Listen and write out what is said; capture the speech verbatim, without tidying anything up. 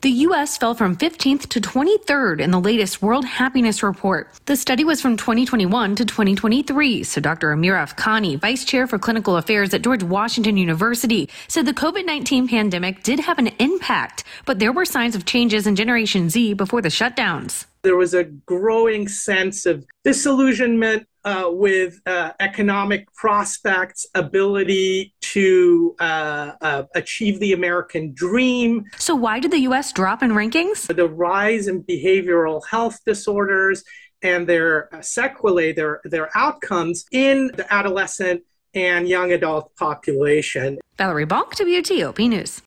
The U S fell from fifteenth to twenty-third in the latest World Happiness Report. The study was from twenty twenty-one to twenty twenty-three, so Doctor Amir Afghani, Vice Chair for Clinical Affairs at George Washington University, said the COVID nineteen pandemic did have an impact, but there were signs of changes in Generation Z before the shutdowns. There was a growing sense of disillusionment uh, with uh, economic prospects, ability to uh, uh, achieve the American dream. So why did the U S drop in rankings? The rise in behavioral health disorders and their sequelae, their, their outcomes in the adolescent and young adult population. Valerie Bonk, W T O P News.